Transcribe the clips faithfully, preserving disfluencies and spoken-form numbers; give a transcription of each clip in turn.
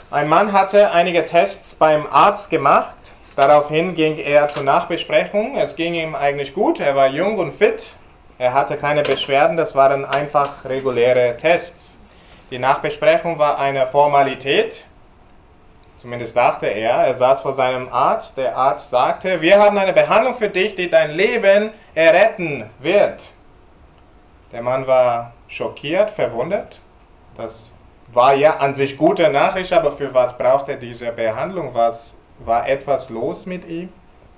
Ein Mann hatte einige Tests beim Arzt gemacht. Daraufhin ging er zur Nachbesprechung. Es ging ihm eigentlich gut. Er war jung und fit. Er hatte keine Beschwerden. Das waren einfach reguläre Tests. Die Nachbesprechung war eine Formalität. Zumindest dachte er. Er saß vor seinem Arzt. Der Arzt sagte, wir haben eine Behandlung für dich, die dein Leben erretten wird. Der Mann war schockiert, verwundert. Das war ja an sich gute Nachricht, aber für was braucht er diese Behandlung? Was war etwas los mit ihm?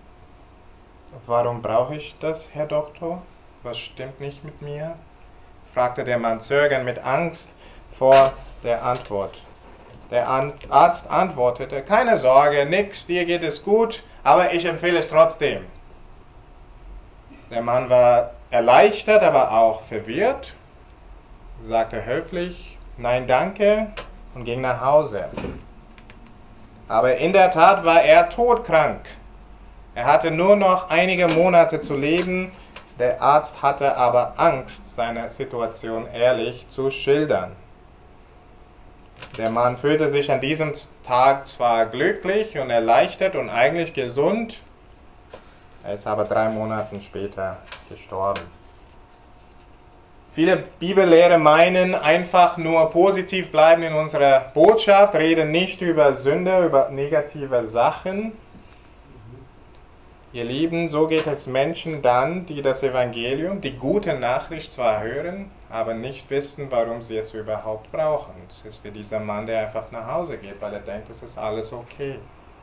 Warum brauche ich das, Herr Doktor? Was stimmt nicht mit mir? Fragte der Mann zögernd mit Angst vor der Antwort. Der Arzt antwortete, keine Sorge, nix, dir geht es gut, aber ich empfehle es trotzdem. Der Mann war erleichtert, aber auch verwirrt, sagte höflich, nein, danke, und ging nach Hause. Aber in der Tat war er todkrank. Er hatte nur noch einige Monate zu leben. Der Arzt hatte aber Angst, seine Situation ehrlich zu schildern. Der Mann fühlte sich an diesem Tag zwar glücklich und erleichtert und eigentlich gesund, er ist aber drei Monate später gestorben. Viele Bibellehrer meinen, einfach nur positiv bleiben in unserer Botschaft, reden nicht über Sünde, über negative Sachen. Ihr Lieben, so geht es Menschen dann, die das Evangelium, die gute Nachricht zwar hören, aber nicht wissen, warum sie es überhaupt brauchen. Es ist wie dieser Mann, der einfach nach Hause geht, weil er denkt, es ist alles okay.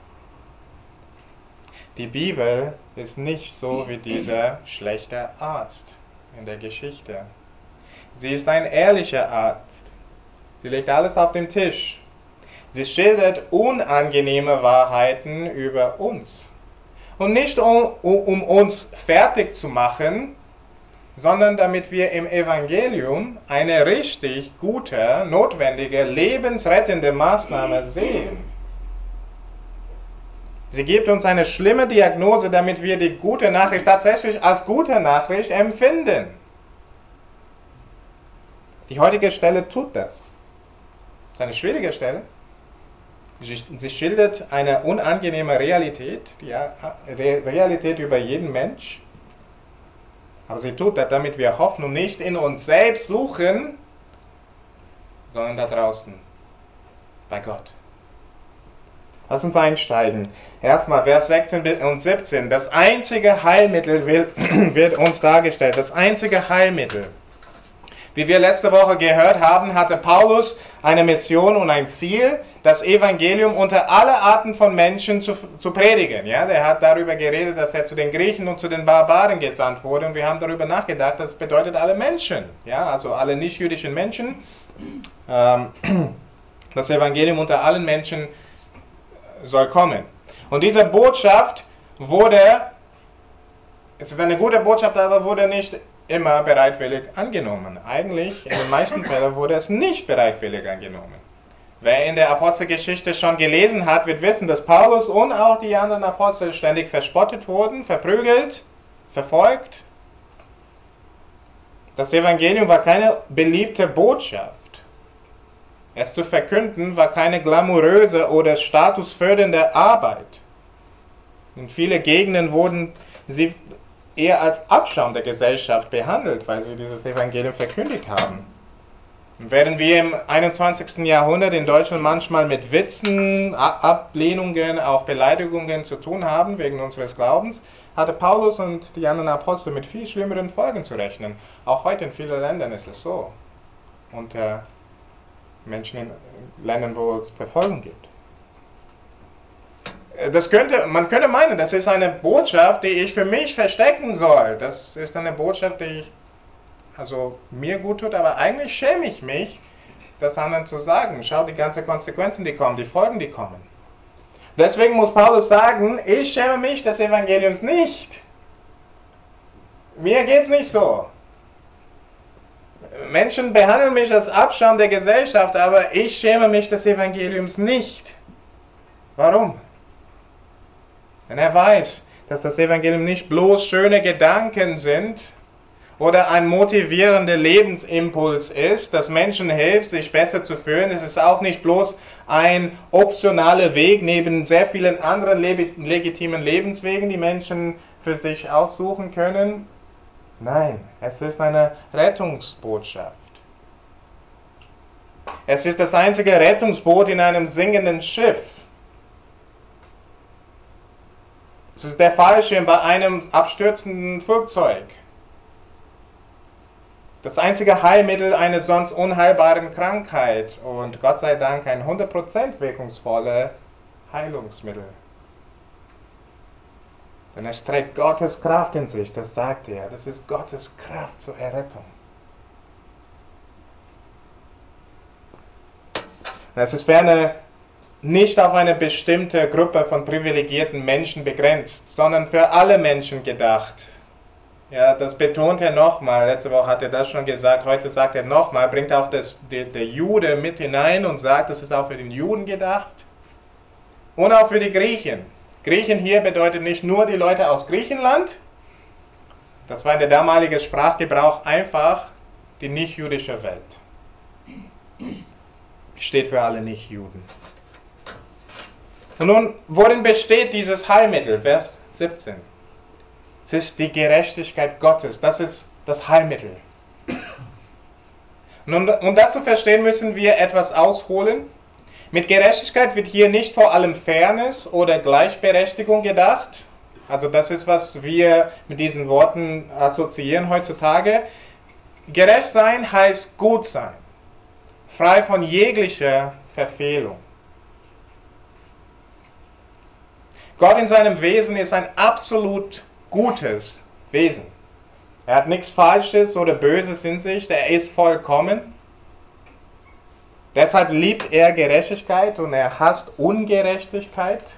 Die Bibel ist nicht so wie dieser schlechte Arzt in der Geschichte. Sie ist ein ehrlicher Arzt. Sie legt alles auf den Tisch. Sie schildert unangenehme Wahrheiten über uns. Und nicht um, um uns fertig zu machen, sondern damit wir im Evangelium eine richtig gute, notwendige, lebensrettende Maßnahme sehen. Sie gibt uns eine schlimme Diagnose, damit wir die gute Nachricht tatsächlich als gute Nachricht empfinden. Die heutige Stelle tut das. Das ist eine schwierige Stelle. Sie schildert eine unangenehme Realität, die Realität über jeden Mensch. Aber sie tut das, damit wir Hoffnung nicht in uns selbst suchen, sondern da draußen, bei Gott. Lass uns einsteigen. Erstmal Vers sechzehn und siebzehn. Das einzige Heilmittel wird uns dargestellt. Das einzige Heilmittel. Wie wir letzte Woche gehört haben, hatte Paulus eine Mission und ein Ziel, das Evangelium unter alle Arten von Menschen zu, zu predigen. Ja, der hat darüber geredet, dass er zu den Griechen und zu den Barbaren gesandt wurde. Und wir haben darüber nachgedacht, das bedeutet alle Menschen. Ja, also alle nicht-jüdischen Menschen. Ähm, das Evangelium unter allen Menschen soll kommen. Und diese Botschaft wurde, es ist eine gute Botschaft, aber wurde nicht immer bereitwillig angenommen. Eigentlich, in den meisten Fällen wurde es nicht bereitwillig angenommen. Wer in der Apostelgeschichte schon gelesen hat, wird wissen, dass Paulus und auch die anderen Apostel ständig verspottet wurden, verprügelt, verfolgt. Das Evangelium war keine beliebte Botschaft. Es zu verkünden war keine glamouröse oder statusfördernde Arbeit. In vielen Gegenden wurden sie eher als Abschaum der Gesellschaft behandelt, weil sie dieses Evangelium verkündigt haben. Und während wir im einundzwanzigsten Jahrhundert in Deutschland manchmal mit Witzen, Ablehnungen, auch Beleidigungen zu tun haben wegen unseres Glaubens, hatte Paulus und die anderen Apostel mit viel schlimmeren Folgen zu rechnen. Auch heute in vielen Ländern ist es so. Unter Menschen in Ländern, wo es Verfolgung gibt. Das könnte, man könnte meinen, das ist eine Botschaft, die ich für mich verstecken soll. Das ist eine Botschaft, die ich, also mir gut tut, aber eigentlich schäme ich mich, das anderen zu sagen. Schau die ganzen Konsequenzen, die kommen, die Folgen, die kommen. Deswegen muss Paulus sagen, ich schäme mich des Evangeliums nicht. Mir geht's nicht so. Menschen behandeln mich als Abschaum der Gesellschaft, aber ich schäme mich des Evangeliums nicht. Warum? Denn er weiß, dass das Evangelium nicht bloß schöne Gedanken sind oder ein motivierender Lebensimpuls ist, das Menschen hilft, sich besser zu fühlen. Es ist auch nicht bloß ein optionaler Weg neben sehr vielen anderen legitimen Lebenswegen, die Menschen für sich aussuchen können. Nein, es ist eine Rettungsbotschaft. Es ist das einzige Rettungsboot in einem sinkenden Schiff. Es ist der Fallschirm bei einem abstürzenden Flugzeug. Das einzige Heilmittel einer sonst unheilbaren Krankheit und Gott sei Dank ein hundert Prozent wirkungsvolles Heilungsmittel. Denn es trägt Gottes Kraft in sich, das sagt er. Das ist Gottes Kraft zur Errettung. Es ist ferner nicht auf eine bestimmte Gruppe von privilegierten Menschen begrenzt, sondern für alle Menschen gedacht. Ja, das betont er nochmal. Letzte Woche hat er das schon gesagt. Heute sagt er nochmal, bringt auch das, der, der Jude mit hinein und sagt, das ist auch für den Juden gedacht. Und auch für die Griechen. Griechen hier bedeutet nicht nur die Leute aus Griechenland. Das war in der damaligen Sprachgebrauch einfach die nicht-jüdische Welt. Steht für alle Nicht-Juden. Und nun, worin besteht dieses Heilmittel? Vers siebzehn. Es ist die Gerechtigkeit Gottes. Das ist das Heilmittel. Nun, um das zu verstehen, müssen wir etwas ausholen. Mit Gerechtigkeit wird hier nicht vor allem Fairness oder Gleichberechtigung gedacht. Also das ist, was wir mit diesen Worten assoziieren heutzutage. Gerecht sein heißt gut sein. Frei von jeglicher Verfehlung. Gott in seinem Wesen ist ein absolut gutes Wesen. Er hat nichts Falsches oder Böses in sich, er ist vollkommen. Deshalb liebt er Gerechtigkeit und er hasst Ungerechtigkeit.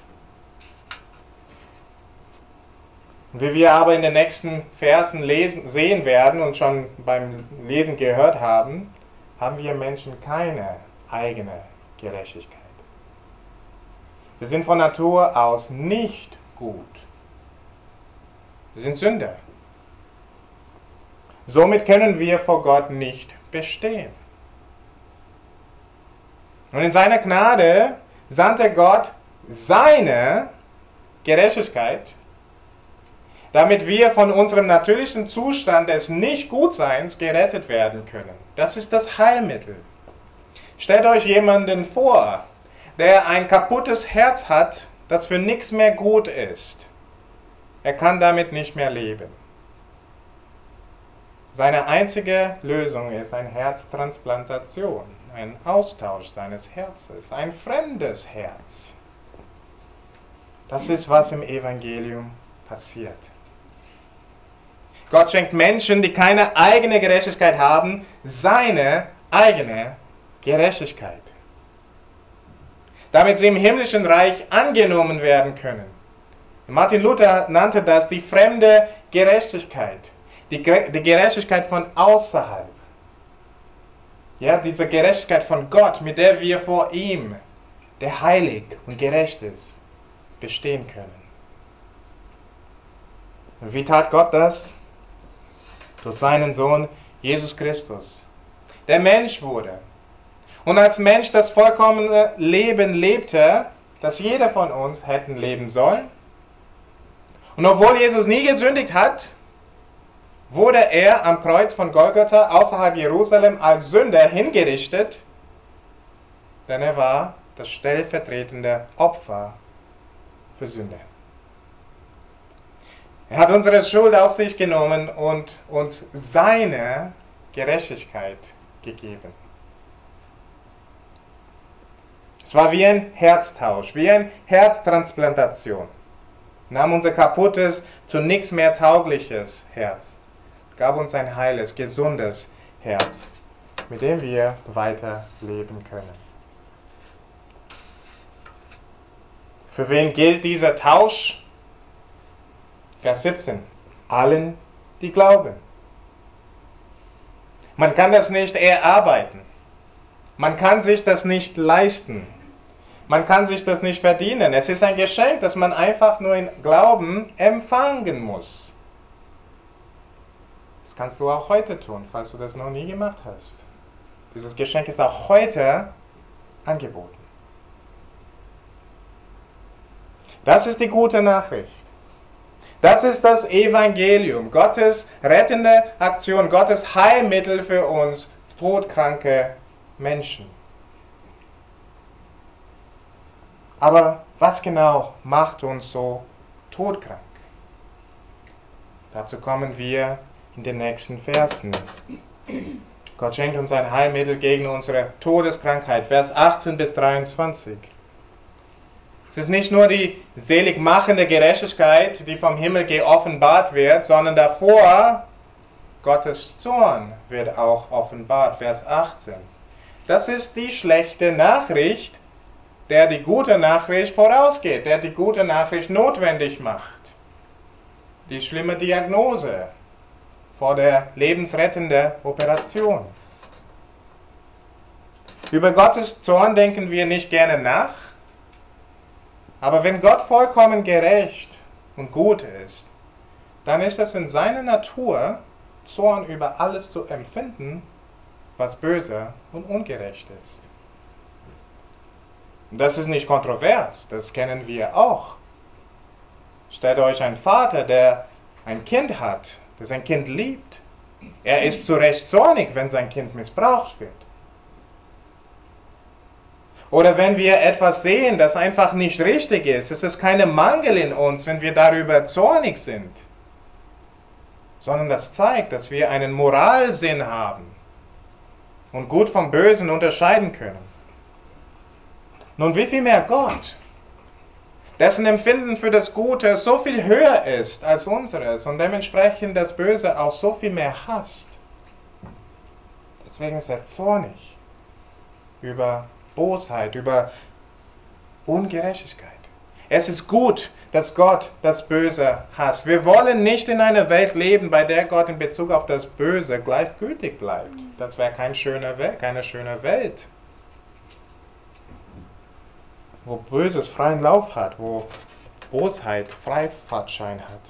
Wie wir aber in den nächsten Versen lesen, sehen werden und schon beim Lesen gehört haben, haben wir Menschen keine eigene Gerechtigkeit. Wir sind von Natur aus nicht gut. Wir sind Sünder. Somit können wir vor Gott nicht bestehen. Und in seiner Gnade sandte Gott seine Gerechtigkeit, damit wir von unserem natürlichen Zustand des Nicht-Gutseins gerettet werden können. Das ist das Heilmittel. Stellt euch jemanden vor, der ein kaputtes Herz hat, das für nichts mehr gut ist. Er kann damit nicht mehr leben. Seine einzige Lösung ist eine Herztransplantation, ein Austausch seines Herzens, ein fremdes Herz. Das ist, was im Evangelium passiert. Gott schenkt Menschen, die keine eigene Gerechtigkeit haben, seine eigene Gerechtigkeit. Damit sie im himmlischen Reich angenommen werden können. Martin Luther nannte das die fremde Gerechtigkeit, die, die Gerechtigkeit von außerhalb. Ja, diese Gerechtigkeit von Gott, mit der wir vor ihm, der heilig und gerecht ist, bestehen können. Und wie tat Gott das? Durch seinen Sohn Jesus Christus, der Mensch wurde. Und als Mensch das vollkommene Leben lebte, das jeder von uns hätten leben sollen. Und obwohl Jesus nie gesündigt hat, wurde er am Kreuz von Golgatha außerhalb Jerusalem als Sünder hingerichtet, denn er war das stellvertretende Opfer für Sünder. Er hat unsere Schuld auf sich genommen und uns seine Gerechtigkeit gegeben. Es war wie ein Herztausch, wie eine Herztransplantation. Nahm unser kaputtes, zu nichts mehr taugliches Herz, gab uns ein heiles, gesundes Herz, mit dem wir weiter leben können. Für wen gilt dieser Tausch? Vers siebzehn. Allen, die glauben. Man kann das nicht erarbeiten. Man kann sich das nicht leisten. Man kann sich das nicht verdienen. Es ist ein Geschenk, das man einfach nur in Glauben empfangen muss. Das kannst du auch heute tun, falls du das noch nie gemacht hast. Dieses Geschenk ist auch heute angeboten. Das ist die gute Nachricht. Das ist das Evangelium, Gottes rettende Aktion, Gottes Heilmittel für uns todkranke Menschen. Aber was genau macht uns so todkrank? Dazu kommen wir in den nächsten Versen. Gott schenkt uns ein Heilmittel gegen unsere Todeskrankheit. Vers achtzehn bis dreiundzwanzig. Es ist nicht nur die seligmachende Gerechtigkeit, die vom Himmel geoffenbart wird, sondern davor Gottes Zorn wird auch offenbart. Vers achtzehn. Das ist die schlechte Nachricht, der die gute Nachricht vorausgeht, der die gute Nachricht notwendig macht. Die schlimme Diagnose vor der lebensrettenden Operation. Über Gottes Zorn denken wir nicht gerne nach, aber wenn Gott vollkommen gerecht und gut ist, dann ist es in seiner Natur, Zorn über alles zu empfinden, was böse und ungerecht ist. Und das ist nicht kontrovers, das kennen wir auch. Stellt euch einen Vater, der ein Kind hat, der sein Kind liebt. Er ist zu Recht zornig, wenn sein Kind missbraucht wird. Oder wenn wir etwas sehen, das einfach nicht richtig ist, es ist kein Mangel in uns, wenn wir darüber zornig sind, sondern das zeigt, dass wir einen Moralsinn haben und gut vom Bösen unterscheiden können. Nun, wie viel mehr Gott, dessen Empfinden für das Gute so viel höher ist als unseres und dementsprechend das Böse auch so viel mehr hasst. Deswegen ist er zornig über Bosheit, über Ungerechtigkeit. Es ist gut, dass Gott das Böse hasst. Wir wollen nicht in einer Welt leben, bei der Gott in Bezug auf das Böse gleichgültig bleibt. Das wäre kein schöner Welt, keine schöne Welt, wo Böses freien Lauf hat, wo Bosheit Freifahrtschein hat.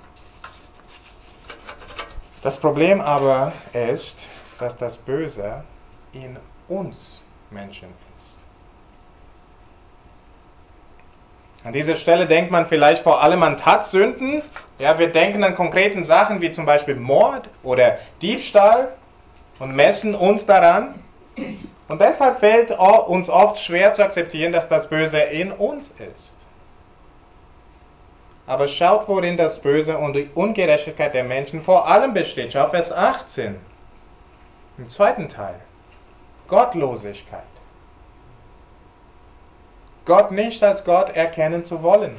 Das Problem aber ist, dass das Böse in uns Menschen ist. An dieser Stelle denkt man vielleicht vor allem an Tatsünden. Ja, wir denken an konkreten Sachen wie zum Beispiel Mord oder Diebstahl und messen uns daran. Und deshalb fällt uns oft schwer zu akzeptieren, dass das Böse in uns ist. Aber schaut, worin das Böse und die Ungerechtigkeit der Menschen vor allem besteht. Schau Vers achtzehn, im zweiten Teil. Gottlosigkeit. Gott nicht als Gott erkennen zu wollen.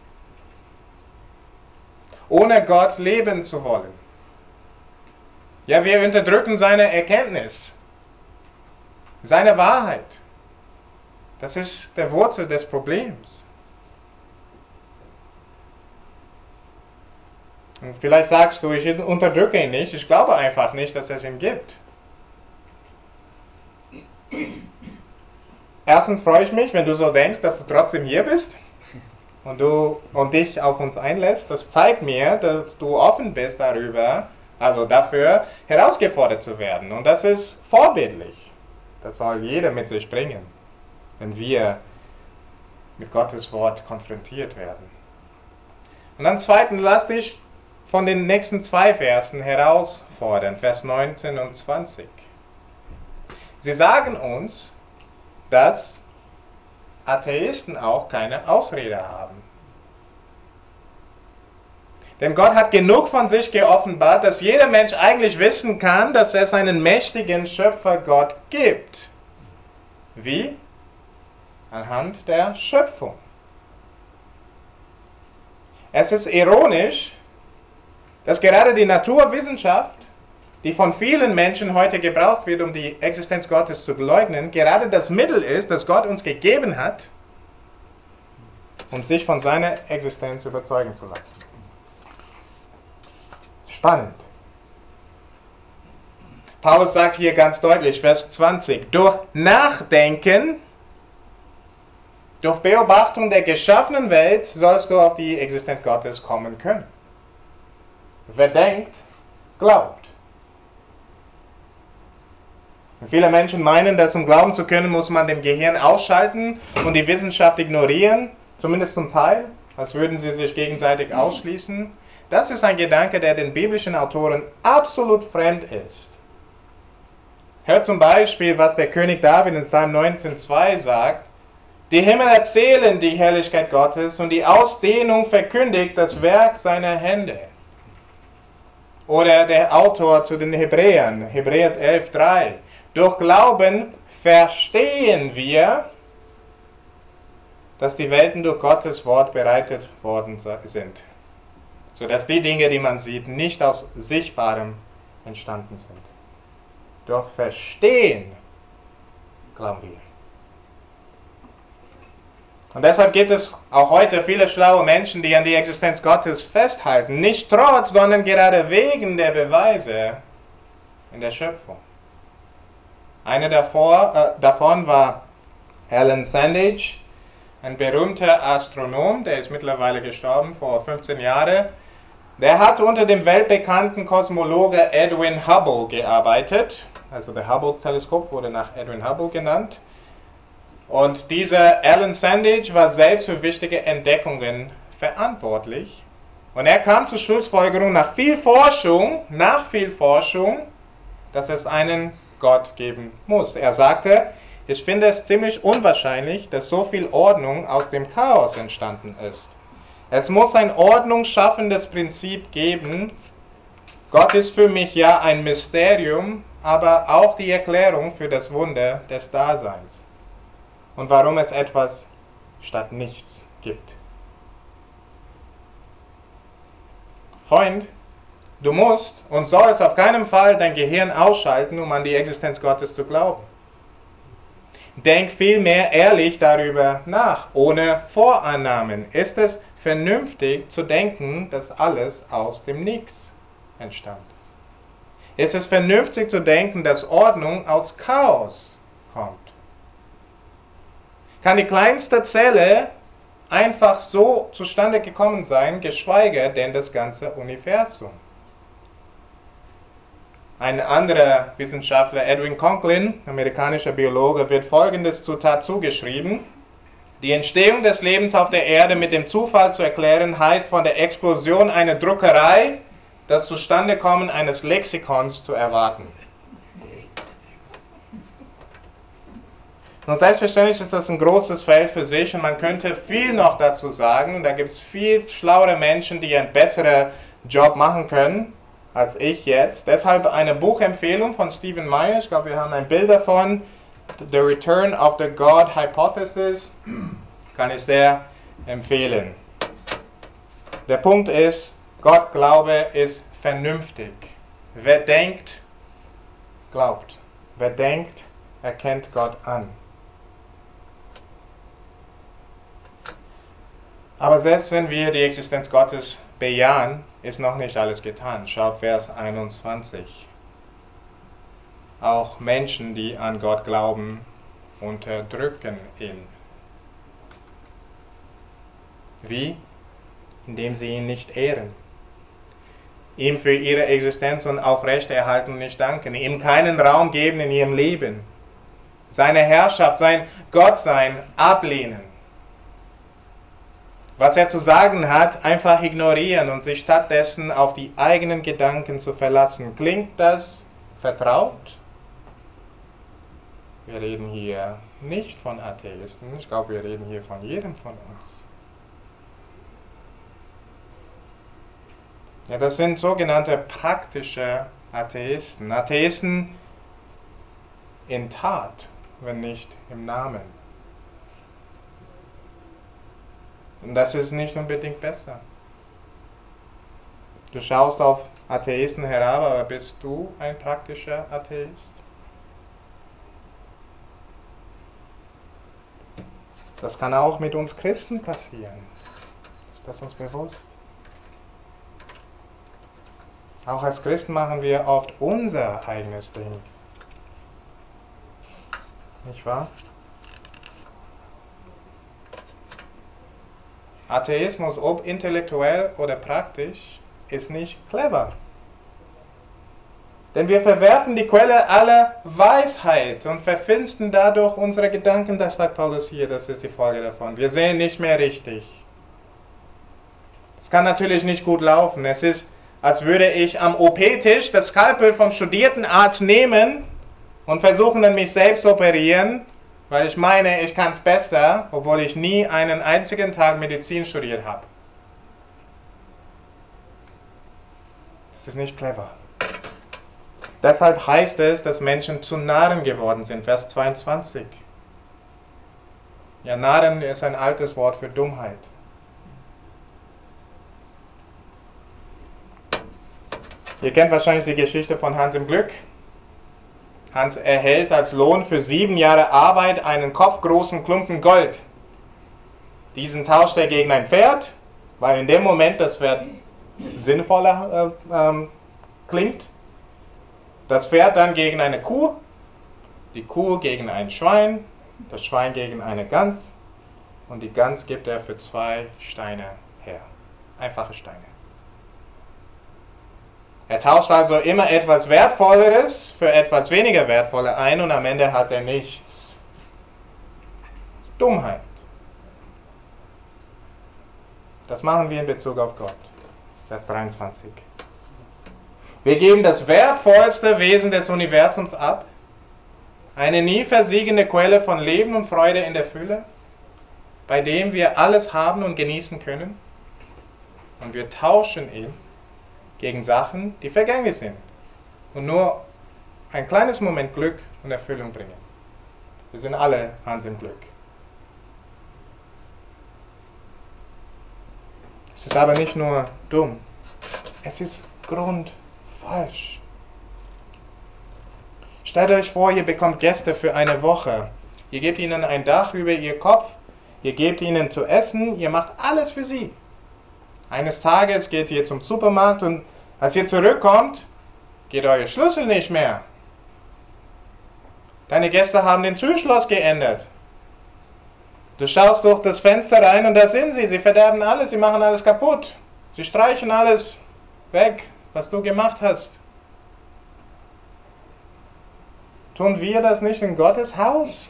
Ohne Gott leben zu wollen. Ja, wir unterdrücken seine Erkenntnis. Seine Wahrheit. Das ist der Wurzel des Problems. Und vielleicht sagst du, ich unterdrücke ihn nicht, ich glaube einfach nicht, dass es ihn gibt. Erstens freue ich mich, wenn du so denkst, dass du trotzdem hier bist und du und dich auf uns einlässt. Das zeigt mir, dass du offen bist darüber, also dafür herausgefordert zu werden. Und das ist vorbildlich. Das soll jeder mit sich bringen, wenn wir mit Gottes Wort konfrontiert werden. Und dann zweitens, lass dich von den nächsten zwei Versen herausfordern, Vers neunzehn und zwanzig. Sie sagen uns, dass Atheisten auch keine Ausrede haben. Denn Gott hat genug von sich geoffenbart, dass jeder Mensch eigentlich wissen kann, dass es einen mächtigen Schöpfergott gibt. Wie? Anhand der Schöpfung. Es ist ironisch, dass gerade die Naturwissenschaft, die von vielen Menschen heute gebraucht wird, um die Existenz Gottes zu leugnen, gerade das Mittel ist, das Gott uns gegeben hat, um sich von seiner Existenz überzeugen zu lassen. Spannend. Paulus sagt hier ganz deutlich, Vers zwanzig, durch Nachdenken, durch Beobachtung der geschaffenen Welt sollst du auf die Existenz Gottes kommen können. Wer denkt, glaubt. Und viele Menschen meinen, dass um glauben zu können, muss man dem Gehirn ausschalten und die Wissenschaft ignorieren, zumindest zum Teil. als würden sie sich gegenseitig ausschließen. Das ist ein Gedanke, der den biblischen Autoren absolut fremd ist. Hört zum Beispiel, was der König David in Psalm neunzehn Vers zwei sagt. Die Himmel erzählen die Herrlichkeit Gottes und die Ausdehnung verkündigt das Werk seiner Hände. Oder der Autor zu den Hebräern, Hebräer elf Vers drei. Durch Glauben verstehen wir, dass die Welten durch Gottes Wort bereitet worden sind, sodass die Dinge, die man sieht, nicht aus Sichtbarem entstanden sind. Durch Verstehen glauben wir. Und deshalb gibt es auch heute viele schlaue Menschen, die an die Existenz Gottes festhalten, nicht trotz, sondern gerade wegen der Beweise in der Schöpfung. Einer davor, äh, davon war Alan Sandage, ein berühmter Astronom, der ist mittlerweile gestorben, vor fünfzehn Jahren. Der hat unter dem weltbekannten Kosmologe Edwin Hubble gearbeitet. Also der Hubble-Teleskop wurde nach Edwin Hubble genannt. Und dieser Alan Sandage war selbst für wichtige Entdeckungen verantwortlich. Und er kam zur Schlussfolgerung nach viel Forschung, nach viel Forschung, dass es einen Gott geben muss. Er sagte, ich finde es ziemlich unwahrscheinlich, dass so viel Ordnung aus dem Chaos entstanden ist. Es muss ein ordnungsschaffendes Prinzip geben. Gott ist für mich ja ein Mysterium, aber auch die Erklärung für das Wunder des Daseins. Und warum es etwas statt nichts gibt. Freund, du musst und sollst auf keinen Fall dein Gehirn ausschalten, um an die Existenz Gottes zu glauben. Denk vielmehr ehrlich darüber nach, ohne Vorannahmen. Ist es vernünftig zu denken, dass alles aus dem Nichts entstand? Ist es vernünftig zu denken, dass Ordnung aus Chaos kommt? Kann die kleinste Zelle einfach so zustande gekommen sein, geschweige denn das ganze Universum? Ein anderer Wissenschaftler, Edwin Conklin, amerikanischer Biologe, wird folgendes Zitat zugeschrieben. Die Entstehung des Lebens auf der Erde mit dem Zufall zu erklären, heißt von der Explosion einer Druckerei das Zustandekommen eines Lexikons zu erwarten. Und selbstverständlich ist das ein großes Feld für sich und man könnte viel noch dazu sagen. Da gibt es viel schlauere Menschen, die einen besseren Job machen können als ich jetzt. Deshalb eine Buchempfehlung von Stephen Meyer. Ich glaube, wir haben ein Bild davon. The Return of the God Hypothesis. Kann ich sehr empfehlen. Der Punkt ist, Gott Glaube ist vernünftig. Wer denkt, glaubt. Wer denkt, erkennt Gott an. Aber selbst wenn wir die Existenz Gottes bejahen, ist noch nicht alles getan. Schaut Vers einundzwanzig. Auch Menschen, die an Gott glauben, unterdrücken ihn. Wie? Indem sie ihn nicht ehren. Ihm für ihre Existenz und Aufrechterhaltung nicht danken. Ihm keinen Raum geben in ihrem Leben. Seine Herrschaft, sein Gottsein ablehnen. Was er zu sagen hat, einfach ignorieren und sich stattdessen auf die eigenen Gedanken zu verlassen. Klingt das vertraut? Wir reden hier nicht von Atheisten, ich glaube, wir reden hier von jedem von uns. Ja, das sind sogenannte praktische Atheisten. Atheisten in Tat, wenn nicht im Namen. Und das ist nicht unbedingt besser. Du schaust auf Atheisten herab, aber bist du ein praktischer Atheist? Das kann auch mit uns Christen passieren. Ist das uns bewusst? Auch als Christen machen wir oft unser eigenes Ding. Nicht wahr? Atheismus, ob intellektuell oder praktisch, ist nicht clever. Denn wir verwerfen die Quelle aller Weisheit und verfinstern dadurch unsere Gedanken. Das sagt Paulus hier, das ist die Folge davon. Wir sehen nicht mehr richtig. Das kann natürlich nicht gut laufen. Es ist, als würde ich am O P-Tisch das Skalpell vom studierten Arzt nehmen und versuchen, an mich selbst zu operieren, weil ich meine, ich kann es besser, obwohl ich nie einen einzigen Tag Medizin studiert habe. Das ist nicht clever. Deshalb heißt es, dass Menschen zu Narren geworden sind. Vers zweiundzwanzig. Ja, Narren ist ein altes Wort für Dummheit. Ihr kennt wahrscheinlich die Geschichte von Hans im Glück. Hans erhält als Lohn für sieben Jahre Arbeit einen kopfgroßen Klumpen Gold. Diesen tauscht er gegen ein Pferd, weil in dem Moment das Pferd sinnvoller äh, ähm, klingt. Das Pferd dann gegen eine Kuh, die Kuh gegen ein Schwein, das Schwein gegen eine Gans und die Gans gibt er für zwei Steine her. Einfache Steine. Er tauscht also immer etwas Wertvolleres für etwas weniger Wertvolle ein und am Ende hat er nichts. Dummheit. Das machen wir in Bezug auf Gott. Vers dreiundzwanzig. Wir geben das wertvollste Wesen des Universums ab, eine nie versiegende Quelle von Leben und Freude in der Fülle, bei dem wir alles haben und genießen können, und wir tauschen ihn gegen Sachen, die vergänglich sind und nur ein kleines Moment Glück und Erfüllung bringen. Wir sind alle Hans im Glück. Es ist aber nicht nur dumm, es ist grundfalsch. Stellt euch vor, ihr bekommt Gäste für eine Woche. Ihr gebt ihnen ein Dach über ihr Kopf, ihr gebt ihnen zu essen, ihr macht alles für sie. Eines Tages geht ihr zum Supermarkt und als ihr zurückkommt, geht euer Schlüssel nicht mehr. Deine Gäste haben den Türschloss geändert. Du schaust durch das Fenster rein und da sind sie. Sie verderben alles, sie machen alles kaputt. Sie streichen alles weg, was du gemacht hast. Tun wir das nicht in Gottes Haus?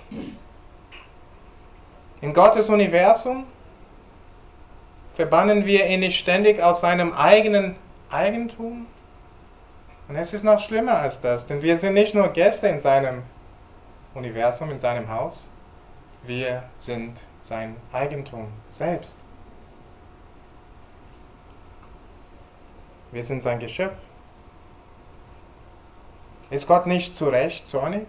In Gottes Universum? Verbannen wir ihn nicht ständig aus seinem eigenen Eigentum? Und es ist noch schlimmer als das, denn wir sind nicht nur Gäste in seinem Universum, in seinem Haus. Wir sind sein Eigentum selbst. Wir sind sein Geschöpf. Ist Gott nicht zu Recht zornig?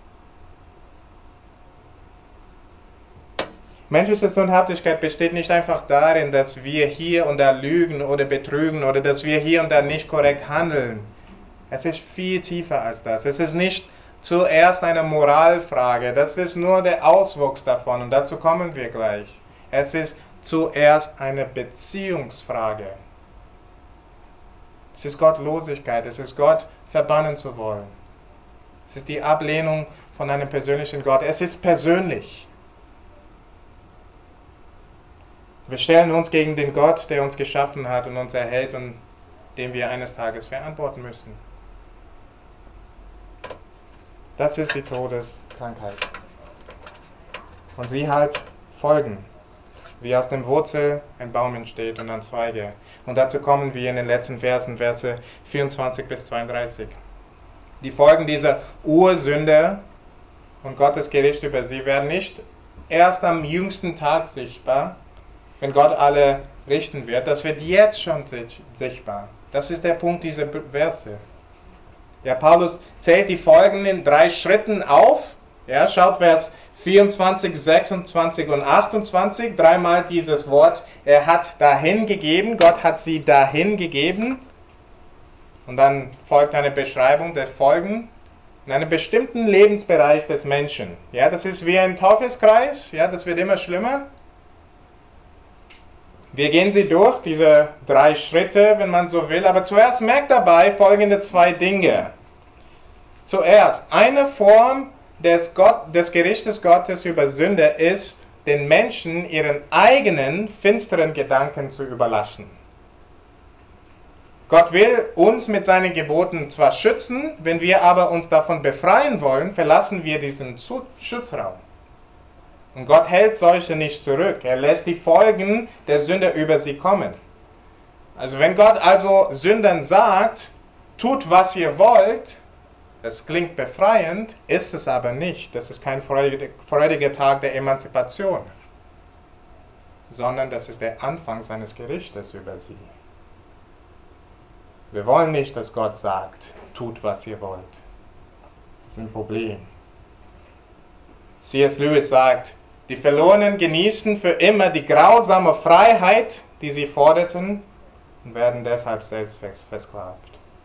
Menschliche Sündhaftigkeit besteht nicht einfach darin, dass wir hier und da lügen oder betrügen oder dass wir hier und da nicht korrekt handeln. Es ist viel tiefer als das. Es ist nicht zuerst eine Moralfrage, das ist nur der Auswuchs davon und dazu kommen wir gleich. Es ist zuerst eine Beziehungsfrage. Es ist Gottlosigkeit, es ist Gott verbannen zu wollen. Es ist die Ablehnung von einem persönlichen Gott. Es ist persönlich. Wir stellen uns gegen den Gott, der uns geschaffen hat und uns erhält und dem wir eines Tages verantworten müssen. Das ist die Todeskrankheit. Und sie hat Folgen, wie aus dem Wurzel ein Baum entsteht und dann Zweige. Und dazu kommen wir in den letzten Versen, Verse vierundzwanzig bis zweiunddreißig. Die Folgen dieser Ursünde und Gottes Gericht über sie werden nicht erst am jüngsten Tag sichtbar, wenn Gott alle richten wird. Das wird jetzt schon sichtbar. Das ist der Punkt dieser Verse. Ja, Paulus zählt die Folgen in drei Schritten auf. Ja, schaut Vers vierundzwanzig, sechsundzwanzig und achtundzwanzig. Dreimal dieses Wort, er hat dahin gegeben, Gott hat sie dahin gegeben. Und dann folgt eine Beschreibung der Folgen in einem bestimmten Lebensbereich des Menschen. Ja, das ist wie ein Teufelskreis, ja, das wird immer schlimmer. Wir gehen sie durch, diese drei Schritte, wenn man so will, aber zuerst merkt dabei folgende zwei Dinge. Zuerst, eine Form des, Gott, des Gerichtes Gottes über Sünde ist, den Menschen ihren eigenen finsteren Gedanken zu überlassen. Gott will uns mit seinen Geboten zwar schützen, wenn wir aber uns davon befreien wollen, verlassen wir diesen Schutzraum. Und Gott hält solche nicht zurück. Er lässt die Folgen der Sünde über sie kommen. Also wenn Gott also Sündern sagt, tut was ihr wollt, das klingt befreiend, ist es aber nicht. Das ist kein freudiger Tag der Emanzipation, sondern das ist der Anfang seines Gerichtes über sie. Wir wollen nicht, dass Gott sagt, tut was ihr wollt. Das ist ein Problem. C S Lewis sagt, die Verlorenen genießen für immer die grausame Freiheit, die sie forderten, und werden deshalb selbst versklavt.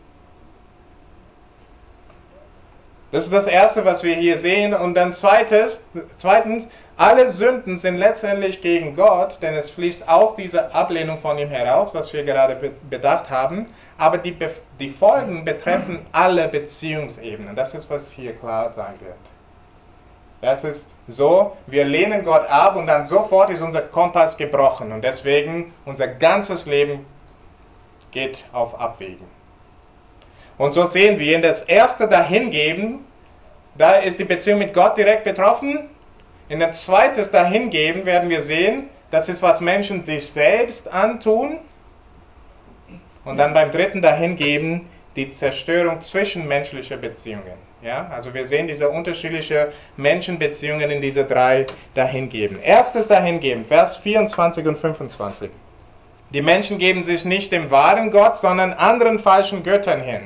Das ist das Erste, was wir hier sehen. Und dann zweites, zweitens, alle Sünden sind letztendlich gegen Gott, denn es fließt aus dieser Ablehnung von ihm heraus, was wir gerade bedacht haben. Aber die, die Folgen betreffen alle Beziehungsebenen. Das ist, was hier klar sein wird. Das ist so, wir lehnen Gott ab und dann sofort ist unser Kompass gebrochen. Und deswegen unser ganzes Leben geht auf Abwägen. Und so sehen wir, in das erste Dahingeben, da ist die Beziehung mit Gott direkt betroffen. In das zweite Dahingeben werden wir sehen, das ist, was Menschen sich selbst antun. Und dann beim dritten Dahingeben die Zerstörung zwischenmenschlicher Beziehungen. Ja? Also wir sehen diese unterschiedlichen Menschenbeziehungen in diese drei Dahingeben. Erstes Dahingeben, Vers vierundzwanzig und fünfundzwanzig. Die Menschen geben sich nicht dem wahren Gott, sondern anderen falschen Göttern hin.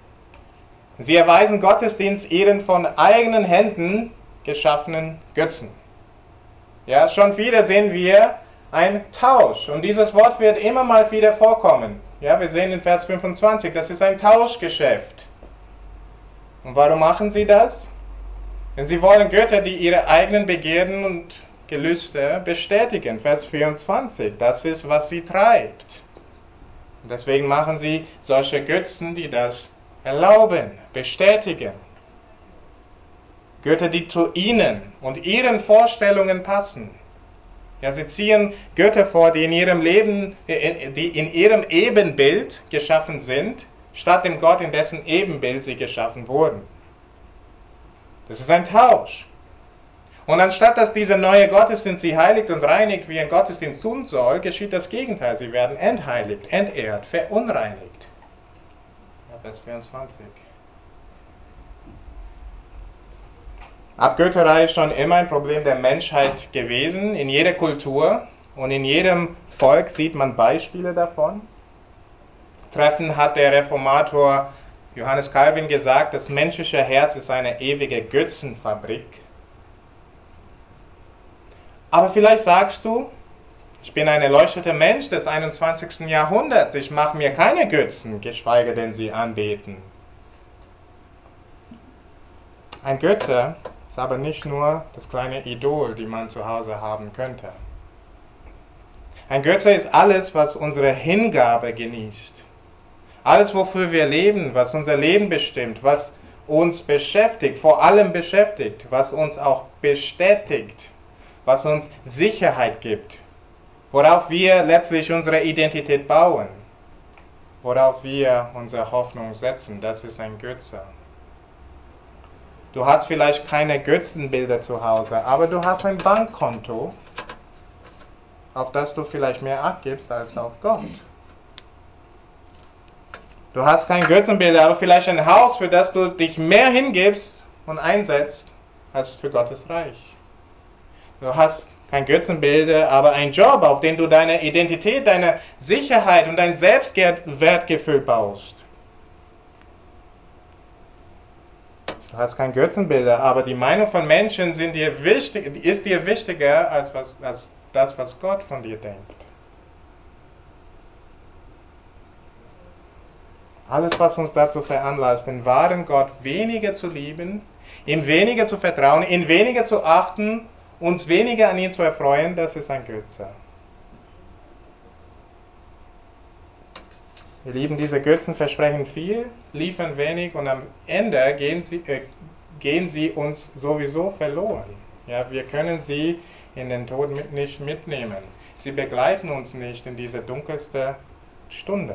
Sie erweisen Gottesdienst ihren von eigenen Händen geschaffenen Götzen. Ja, schon wieder sehen wir einen Tausch. Und dieses Wort wird immer mal wieder vorkommen. Ja, wir sehen in Vers fünfundzwanzig, das ist ein Tauschgeschäft. Und warum machen sie das? Denn sie wollen Götter, die ihre eigenen Begierden und Gelüste bestätigen. Vers vierundzwanzig, das ist, was sie treibt. Und deswegen machen sie solche Götzen, die das erlauben, bestätigen. Götter, die zu ihnen und ihren Vorstellungen passen. Ja, sie ziehen Götter vor, die in ihrem Leben, die in ihrem Ebenbild geschaffen sind, statt dem Gott, in dessen Ebenbild sie geschaffen wurden. Das ist ein Tausch. Und anstatt dass dieser neue Gottesdienst sie heiligt und reinigt, wie ein Gottesdienst tun soll, geschieht das Gegenteil. Sie werden entheiligt, entehrt, verunreinigt. Ja, Vers vierundzwanzig. Abgötterei ist schon immer ein Problem der Menschheit gewesen, in jeder Kultur und in jedem Volk sieht man Beispiele davon. Treffend hat der Reformator Johannes Calvin gesagt, das menschliche Herz ist eine ewige Götzenfabrik. Aber vielleicht sagst du, ich bin ein erleuchteter Mensch des einundzwanzigsten Jahrhunderts, ich mache mir keine Götzen, geschweige denn sie anbeten. Ein Götze ist aber nicht nur das kleine Idol, die man zu Hause haben könnte. Ein Götze ist alles, was unsere Hingabe genießt. Alles, wofür wir leben, was unser Leben bestimmt, was uns beschäftigt, vor allem beschäftigt, was uns auch bestätigt, was uns Sicherheit gibt, worauf wir letztlich unsere Identität bauen, worauf wir unsere Hoffnung setzen, das ist ein Götze. Du hast vielleicht keine Götzenbilder zu Hause, aber du hast ein Bankkonto, auf das du vielleicht mehr Acht gibst als auf Gott. Du hast kein Götzenbilder, aber vielleicht ein Haus, für das du dich mehr hingibst und einsetzt als für Gottes Reich. Du hast kein Götzenbilder, aber einen Job, auf den du deine Identität, deine Sicherheit und dein Selbstwertgefühl baust. Du hast kein Götzenbilder, aber die Meinung von Menschen sind dir wichtig, ist dir wichtiger als, was, als das, was Gott von dir denkt. Alles, was uns dazu veranlasst, den wahren Gott weniger zu lieben, ihm weniger zu vertrauen, ihn weniger zu achten, uns weniger an ihn zu erfreuen, das ist ein Götze. Wir lieben diese Götzen, versprechen viel, liefern wenig und am Ende gehen sie, äh, gehen sie uns sowieso verloren. Ja, wir können sie in den Tod mit, nicht mitnehmen. Sie begleiten uns nicht in diese dunkelste Stunde.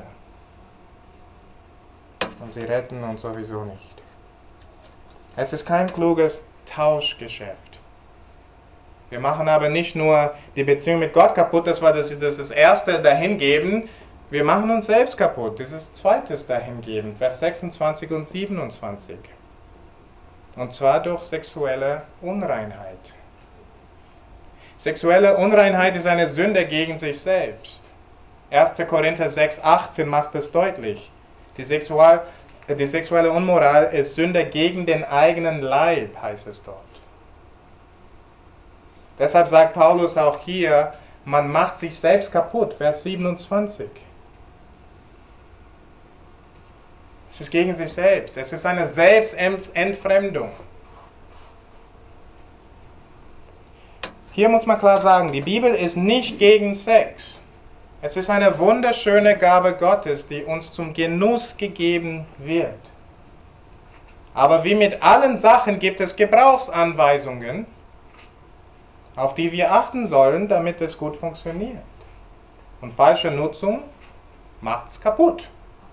Und sie retten uns sowieso nicht. Es ist kein kluges Tauschgeschäft. Wir machen aber nicht nur die Beziehung mit Gott kaputt, das war das, das, das erste Dahingeben. Wir machen uns selbst kaputt. Dieses zweites dahingehend, Vers sechsundzwanzig und siebenundzwanzig. Und zwar durch sexuelle Unreinheit. Sexuelle Unreinheit ist eine Sünde gegen sich selbst. erster Korinther sechs, achtzehn macht es deutlich. Die, Sexual, die sexuelle Unmoral ist Sünde gegen den eigenen Leib, heißt es dort. Deshalb sagt Paulus auch hier, man macht sich selbst kaputt, Vers siebenundzwanzig. Es ist gegen sich selbst. Es ist eine Selbstentfremdung. Hier muss man klar sagen, die Bibel ist nicht gegen Sex. Es ist eine wunderschöne Gabe Gottes, die uns zum Genuss gegeben wird. Aber wie mit allen Sachen gibt es Gebrauchsanweisungen, auf die wir achten sollen, damit es gut funktioniert. Und falsche Nutzung macht es kaputt.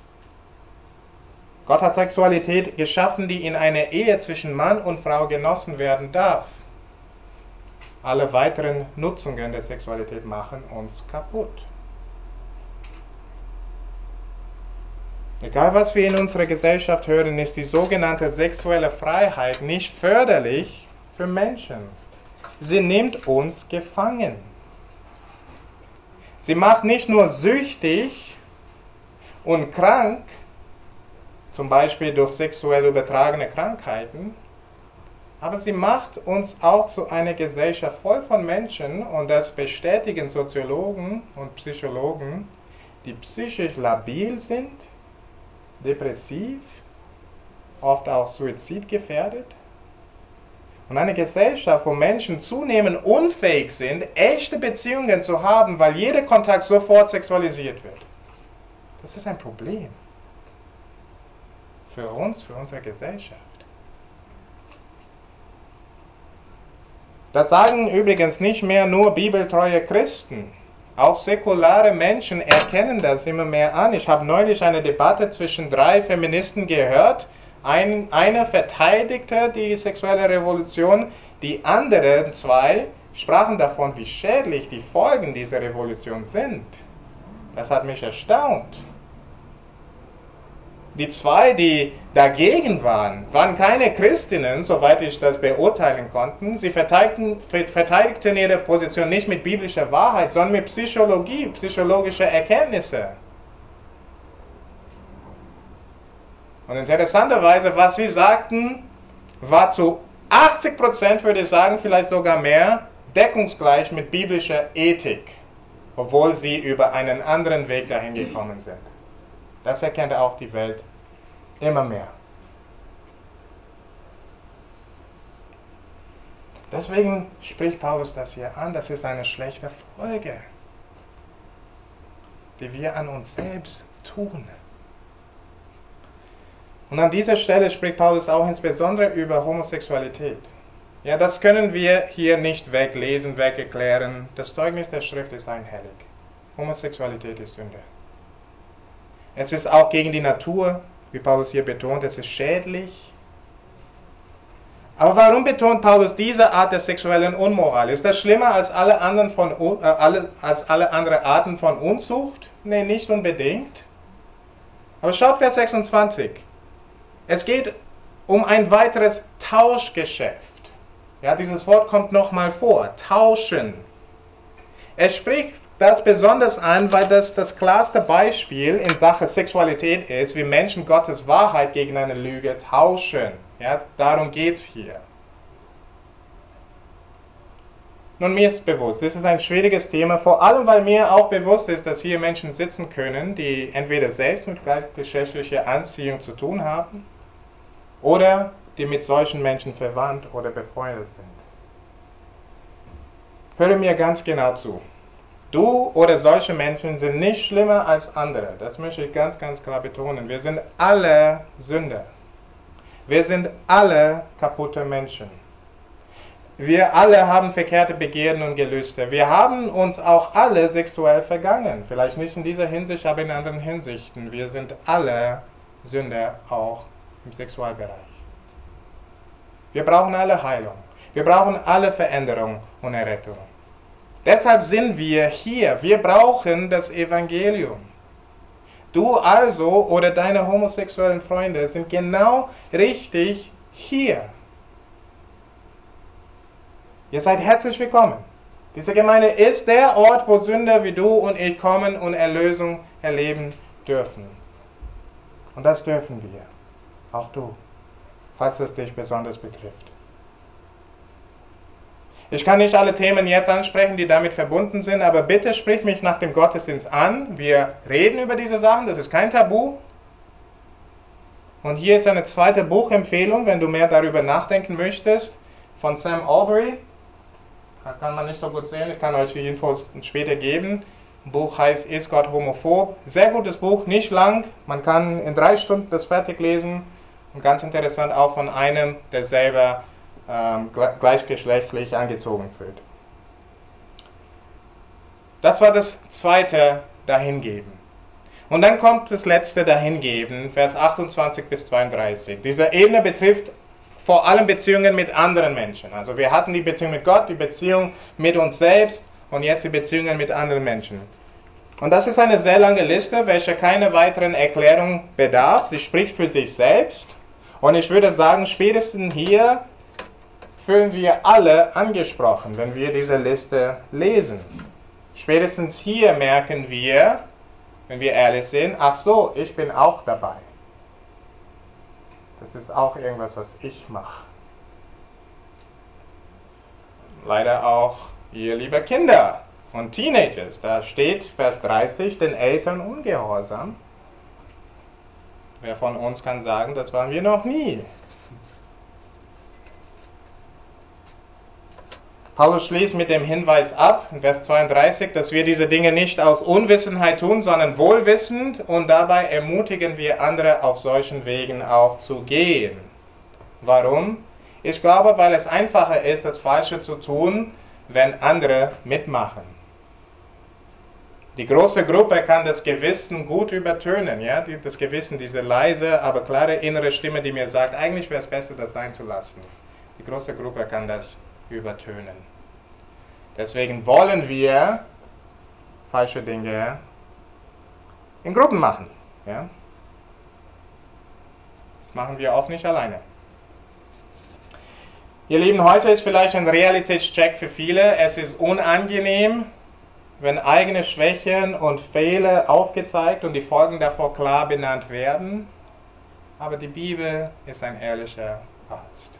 Gott hat Sexualität geschaffen, die in einer Ehe zwischen Mann und Frau genossen werden darf. Alle weiteren Nutzungen der Sexualität machen uns kaputt. Egal was wir in unserer Gesellschaft hören, ist die sogenannte sexuelle Freiheit nicht förderlich für Menschen. Sie nimmt uns gefangen. Sie macht nicht nur süchtig und krank, zum Beispiel durch sexuell übertragene Krankheiten, aber sie macht uns auch zu einer Gesellschaft voll von Menschen, und das bestätigen Soziologen und Psychologen, die psychisch labil sind, depressiv, oft auch suizidgefährdet. Und eine Gesellschaft, wo Menschen zunehmend unfähig sind, echte Beziehungen zu haben, weil jeder Kontakt sofort sexualisiert wird. Das ist ein Problem. Für uns, für unsere Gesellschaft. Das sagen übrigens nicht mehr nur bibeltreue Christen. Auch säkulare Menschen erkennen das immer mehr an. Ich habe neulich eine Debatte zwischen drei Feministen gehört. Ein, eine verteidigte die sexuelle Revolution, die anderen zwei sprachen davon, wie schädlich die Folgen dieser Revolution sind. Das hat mich erstaunt. Die zwei, die dagegen waren, waren keine Christinnen, soweit ich das beurteilen konnte. Sie verteidigten, verteidigten ihre Position nicht mit biblischer Wahrheit, sondern mit Psychologie, psychologischer Erkenntnisse. Und interessanterweise, was sie sagten, war zu achtzig Prozent, würde ich sagen, vielleicht sogar mehr, deckungsgleich mit biblischer Ethik, obwohl sie über einen anderen Weg dahin gekommen sind. Das erkennt auch die Welt immer mehr. Deswegen spricht Paulus das hier an, das ist eine schlechte Folge, die wir an uns selbst tun. Und an dieser Stelle spricht Paulus auch insbesondere über Homosexualität. Ja, das können wir hier nicht weglesen, wegerklären. Das Zeugnis der Schrift ist einhellig. Homosexualität ist Sünde. Es ist auch gegen die Natur, wie Paulus hier betont, es ist schädlich. Aber warum betont Paulus diese Art der sexuellen Unmoral? Ist das schlimmer als alle anderen von, äh, alle, als alle andere Arten von Unzucht? Nein, nicht unbedingt. Aber schaut Vers sechsundzwanzig. Es geht um ein weiteres Tauschgeschäft. Ja, dieses Wort kommt nochmal vor. Tauschen. Es spricht das besonders an, weil das das klarste Beispiel in Sache Sexualität ist, wie Menschen Gottes Wahrheit gegen eine Lüge tauschen. Ja, darum geht es hier. Nun, mir ist bewusst, das ist ein schwieriges Thema, vor allem weil mir auch bewusst ist, dass hier Menschen sitzen können, die entweder selbst mit gleichgeschlechtlicher Anziehung zu tun haben oder die mit solchen Menschen verwandt oder befreundet sind. Höre mir ganz genau zu. Du oder solche Menschen sind nicht schlimmer als andere. Das möchte ich ganz, ganz klar betonen. Wir sind alle Sünder. Wir sind alle kaputte Menschen. Wir alle haben verkehrte Begierden und Gelüste. Wir haben uns auch alle sexuell vergangen. Vielleicht nicht in dieser Hinsicht, aber in anderen Hinsichten. Wir sind alle Sünder, auch im Sexualbereich. Wir brauchen alle Heilung. Wir brauchen alle Veränderung und Errettung. Deshalb sind wir hier. Wir brauchen das Evangelium. Du also oder deine homosexuellen Freunde sind genau richtig hier. Ihr seid herzlich willkommen. Diese Gemeinde ist der Ort, wo Sünder wie du und ich kommen und Erlösung erleben dürfen. Und das dürfen wir. Auch du, falls es dich besonders betrifft. Ich kann nicht alle Themen jetzt ansprechen, die damit verbunden sind, aber bitte sprich mich nach dem Gottesdienst an. Wir reden über diese Sachen, das ist kein Tabu. Und hier ist eine zweite Buchempfehlung, wenn du mehr darüber nachdenken möchtest, von Sam Allberry. Da kann man nicht so gut sehen, ich kann euch die Infos später geben. Das Buch heißt Ist Gott homophob? Sehr gutes Buch, nicht lang. Man kann in drei Stunden das fertig lesen. Und ganz interessant auch von einem, der selber ähm, gleichgeschlechtlich angezogen wird. Das war das zweite Dahingeben. Und dann kommt das letzte Dahingeben, Vers achtundzwanzig bis zweiunddreißig. Diese Ebene betrifft vor allem Beziehungen mit anderen Menschen. Also wir hatten die Beziehung mit Gott, die Beziehung mit uns selbst und jetzt die Beziehungen mit anderen Menschen. Und das ist eine sehr lange Liste, welche keine weiteren Erklärung bedarf. Sie spricht für sich selbst. Und ich würde sagen, spätestens hier fühlen wir alle angesprochen, wenn wir diese Liste lesen. Spätestens hier merken wir, wenn wir ehrlich sind, ach so, ich bin auch dabei. Das ist auch irgendwas, was ich mache. Leider auch ihr liebe Kinder und Teenagers. Da steht Vers dreißig, den Eltern ungehorsam. Wer von uns kann sagen, das waren wir noch nie? Paulus schließt mit dem Hinweis ab, in Vers zweiunddreißig, dass wir diese Dinge nicht aus Unwissenheit tun, sondern wohlwissend, und dabei ermutigen wir andere auf solchen Wegen auch zu gehen. Warum? Ich glaube, weil es einfacher ist, das Falsche zu tun, wenn andere mitmachen. Die große Gruppe kann das Gewissen gut übertönen, ja? Das Gewissen, diese leise, aber klare innere Stimme, die mir sagt, eigentlich wäre es besser, das sein zu lassen. Die große Gruppe kann das übertönen. Deswegen wollen wir falsche Dinge in Gruppen machen. Ja? Das machen wir oft nicht alleine. Ihr Lieben, heute ist vielleicht ein Realitätscheck für viele. Es ist unangenehm, wenn eigene Schwächen und Fehler aufgezeigt und die Folgen davor klar benannt werden. Aber die Bibel ist ein ehrlicher Arzt.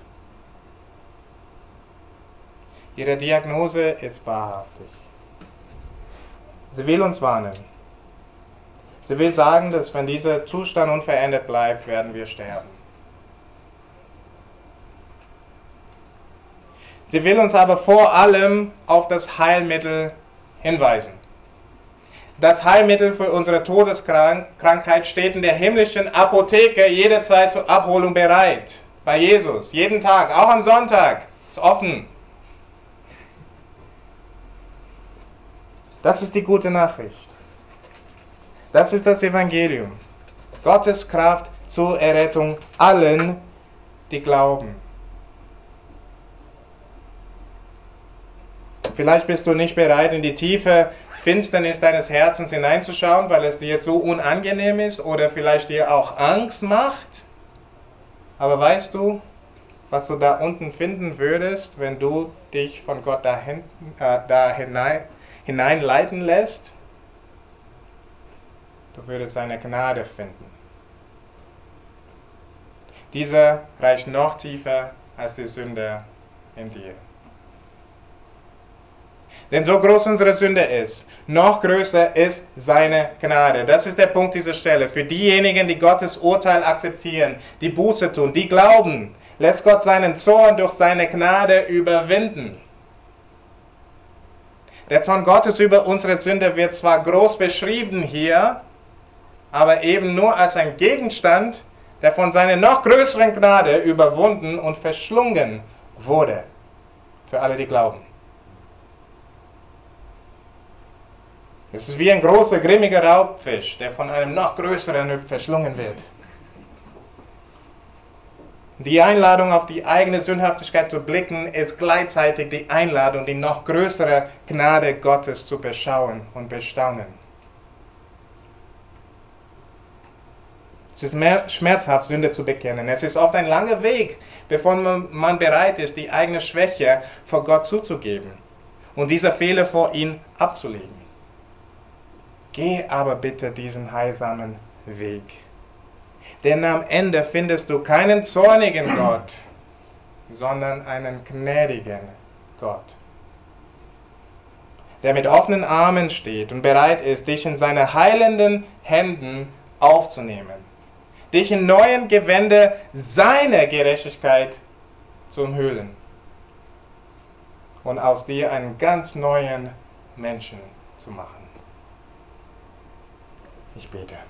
Ihre Diagnose ist wahrhaftig. Sie will uns warnen. Sie will sagen, dass wenn dieser Zustand unverändert bleibt, werden wir sterben. Sie will uns aber vor allem auf das Heilmittel hinweisen. Das Heilmittel für unsere Todeskrankheit steht in der himmlischen Apotheke jederzeit zur Abholung bereit. Bei Jesus, jeden Tag, auch am Sonntag, ist offen. Das ist die gute Nachricht. Das ist das Evangelium. Gottes Kraft zur Errettung allen, die glauben. Vielleicht bist du nicht bereit, in die tiefe Finsternis deines Herzens hineinzuschauen, weil es dir zu unangenehm ist oder vielleicht dir auch Angst macht. Aber weißt du, was du da unten finden würdest, wenn du dich von Gott dahin, äh, da hinein, hineinleiten lässt? Du würdest seine Gnade finden. Diese reicht noch tiefer als die Sünde in dir. Denn so groß unsere Sünde ist, noch größer ist seine Gnade. Das ist der Punkt dieser Stelle. Für diejenigen, die Gottes Urteil akzeptieren, die Buße tun, die glauben, lässt Gott seinen Zorn durch seine Gnade überwinden. Der Zorn Gottes über unsere Sünde wird zwar groß beschrieben hier, aber eben nur als ein Gegenstand, der von seiner noch größeren Gnade überwunden und verschlungen wurde. Für alle, die glauben. Es ist wie ein großer, grimmiger Raubfisch, der von einem noch größeren verschlungen wird. Die Einladung, auf die eigene Sündhaftigkeit zu blicken, ist gleichzeitig die Einladung, die noch größere Gnade Gottes zu beschauen und bestaunen. Es ist mehr schmerzhaft, Sünde zu bekennen. Es ist oft ein langer Weg, bevor man bereit ist, die eigene Schwäche vor Gott zuzugeben und diese Fehler vor ihn abzulegen. Geh aber bitte diesen heilsamen Weg. Denn am Ende findest du keinen zornigen Gott, sondern einen gnädigen Gott, der mit offenen Armen steht und bereit ist, dich in seine heilenden Händen aufzunehmen, dich in neuen Gewänder seiner Gerechtigkeit zu umhüllen und aus dir einen ganz neuen Menschen zu machen. Ich bete.